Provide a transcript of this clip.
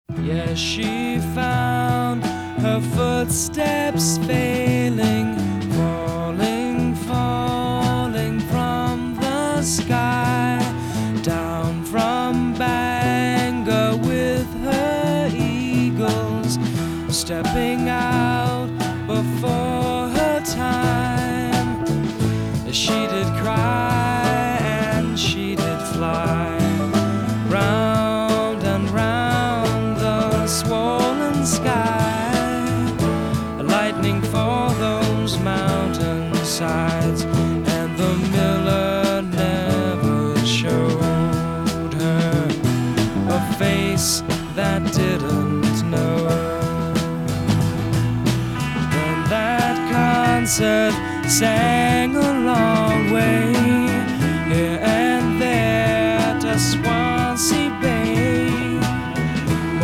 Yes, she found her footsteps failing, falling, falling from the sky, down from Bangor with her eagles, stepping out before her time. She did cry and she did fly, round and round the swollen sky, lightning for those mountainsides, and the miller never showed her a face that didn't know. Then that concert sang a long way